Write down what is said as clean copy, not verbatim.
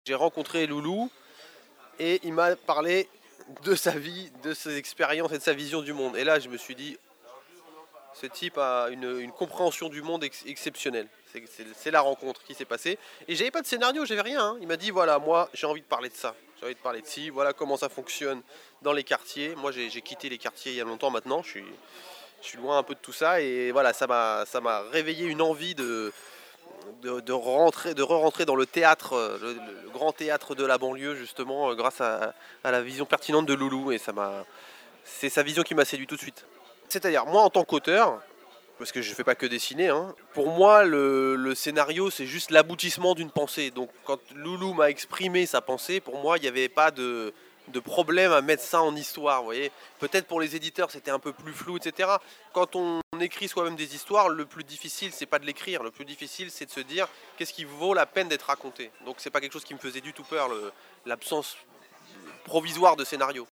J'ai rencontré Loulou et il m'a parlé de sa vie, de ses expériences et de sa vision du monde. Et là, je me suis dit, ce type a une compréhension du monde exceptionnelle. C'est la rencontre qui s'est passée. Et j'avais pas de scénario, j'avais rien, hein. Il m'a dit, voilà, moi, j'ai envie de parler de ça. J'ai envie de parler de ci, voilà comment ça fonctionne dans les quartiers. Moi, j'ai quitté les quartiers il y a longtemps maintenant. Je suis loin un peu de tout ça. Et voilà, ça m'a réveillé une envie de re-rentrer dans le théâtre, le grand théâtre de la banlieue, justement, grâce à la vision pertinente de Loulou. Et c'est sa vision qui m'a séduit tout de suite. C'est-à-dire, moi, en tant qu'auteur, parce que je ne fais pas que dessiner, hein, pour moi, le scénario, c'est juste l'aboutissement d'une pensée. Donc, quand Loulou m'a exprimé sa pensée, pour moi, il n'y avait pas de problème à mettre ça en histoire. Vous voyez, peut-être pour les éditeurs, c'était un peu plus flou, etc. Quand on écrit soi-même des histoires, le plus difficile, c'est pas de l'écrire. Le plus difficile, c'est de se dire qu'est-ce qui vaut la peine d'être raconté. Donc, c'est pas quelque chose qui me faisait du tout peur, l'absence provisoire de scénario.